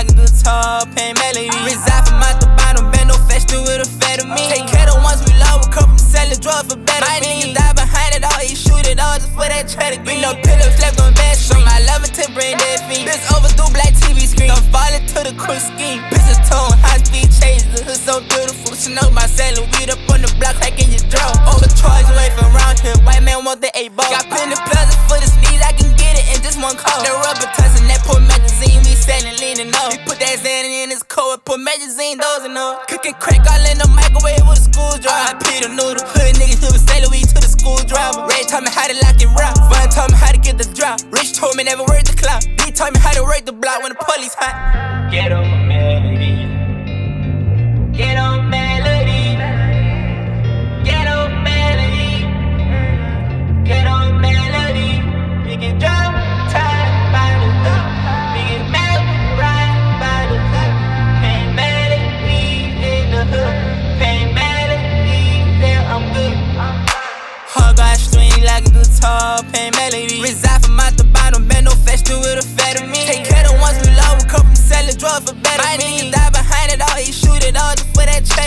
like a guitar, pain melody. Reside from out the bottom, bend no festival with a fed of me. Take care of the ones we love, we come from selling drugs for better. My niggas die behind it all, he shoot it all just for that cheddar. Bring no pillows, left on bed, show my love to brain dead fiend. Bitch overdue black TV screen, don't fall into the quick scheme. Bitches tone, high speed chase, the hood so beautiful. She know about selling weed up on the block, cracking your drum. Overcharged away from round here, white man want the 8 ball. Got plenty plaza for the sneeze, I can get it in just one call. The rubber tussin', that poor magazine, we selling leaning up. He put that Xan in his coat, put magazine dozing up. Cooking crack all in the microwave with a screwdriver. I pee the noodle, hood niggas who was selling weed to the school driver. Ray taught me how to lock it rock, Vaughn taught me how to get the drop. Rich told me never work the clock, D taught me how to work the block when the police hot. Get on melody. Get on melody. Get on melody. Get on melody. We can drop time by the hook. We can make right by the hook. Pain melody in the hook. Pain melody, there I'm good. Hard got string like a guitar, pain melody. Reside from out the bottom, bend no festival with a fed of me. Take care of the ones we love, we come from selling drugs for better. My niggas die behind it all, he shoot it all just for that check.